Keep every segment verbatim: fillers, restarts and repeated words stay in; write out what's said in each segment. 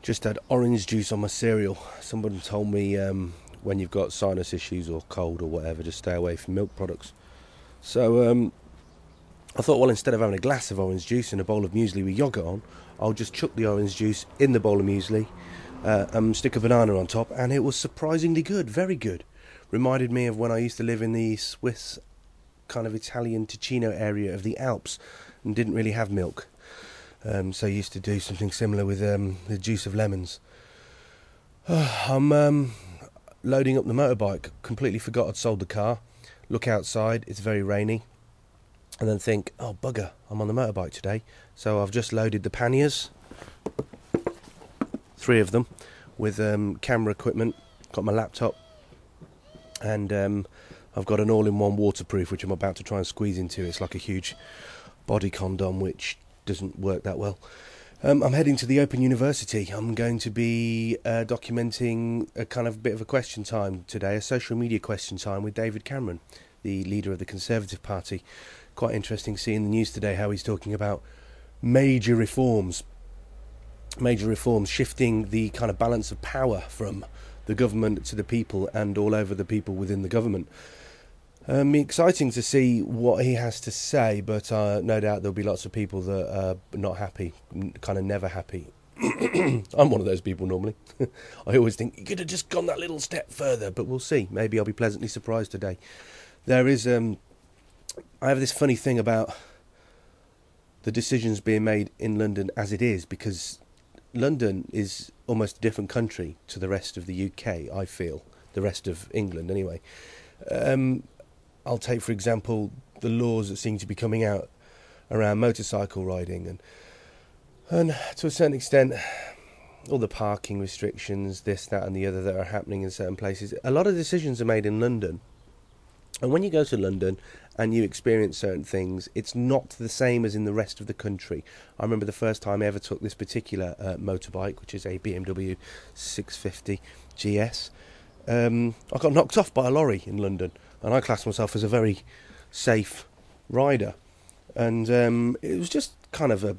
Just had orange juice on my cereal. Someone told me um, when you've got sinus issues or cold or whatever, just stay away from milk products. So um, I thought, well, instead of having a glass of orange juice and a bowl of muesli with yoghurt on, I'll just chuck the orange juice in the bowl of muesli uh, and stick a banana on top, and it was surprisingly good, very good. Reminded me of when I used to live in the Swiss kind of Italian Ticino area of the Alps and didn't really have milk. Um, so I used to do something similar with um, the juice of lemons. Oh, I'm um, loading up the motorbike. Completely forgot I'd sold the car. Look outside, it's very rainy. And then think, oh bugger, I'm on the motorbike today. So I've just loaded the panniers, three of them, with um, camera equipment. Got my laptop, and um, I've got an all-in-one waterproof, which I'm about to try and squeeze into. It's like a huge body condom, which doesn't work that well. Um, I'm heading to the Open University. I'm going to be uh, documenting a kind of bit of a question time today, a social media question time with David Cameron, the leader of the Conservative Party. Quite interesting seeing the news today how he's talking about major reforms, major reforms, shifting the kind of balance of power from the government to the people and all over the people within the government. Um, exciting to see what he has to say, but uh, no doubt there'll be lots of people that are not happy, kind of never happy. I'm one of those people normally. I always think, you could have just gone that little step further, but we'll see. Maybe I'll be pleasantly surprised today. There is, um, I have this funny thing about the decisions being made in London as it is, because London is almost a different country to the rest of the U K, I feel. The rest of England, anyway. Um... I'll take, for example, the laws that seem to be coming out around motorcycle riding and and to a certain extent all the parking restrictions, this, that and the other that are happening in certain places. A lot of decisions are made in London, and when you go to London and you experience certain things, it's not the same as in the rest of the country. I remember the first time I ever took this particular uh, motorbike, which is a B M W six fifty G S. Um, I got knocked off by a lorry in London. And I class myself as a very safe rider. And um, it was just kind of a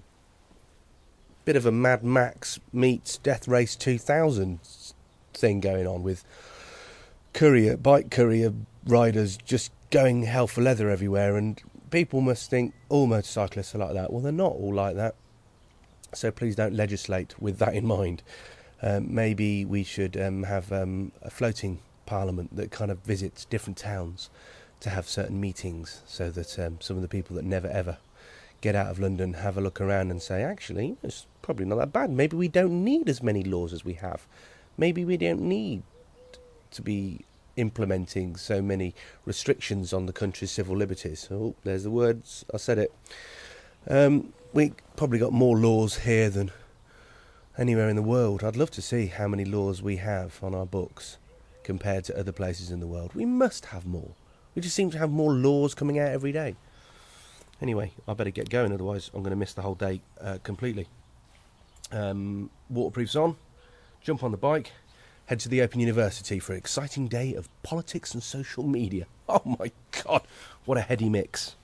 bit of a Mad Max meets Death Race two thousand thing going on with courier, bike courier riders just going hell for leather everywhere. And people must think all motorcyclists are like that. Well, they're not all like that. So please don't legislate with that in mind. Um, maybe we should um, have um, a floating parliament that kind of visits different towns to have certain meetings, so that um, some of the people that never ever get out of London have a look around and say, actually, it's probably not that bad. Maybe we don't need as many laws as we have. Maybe we don't need to be implementing so many restrictions on the country's civil liberties. Oh, there's the words, I said it. Um, we probably got more laws here than anywhere in the world. I'd love to see how many laws we have on our books compared to other places in the world. We must have more. We just seem to have more laws coming out every day. Anyway, I better get going, otherwise I'm going to miss the whole day uh, completely. Um, waterproof's on, jump on the bike, head to the Open University for an exciting day of politics and social media. Oh my God, what a heady mix.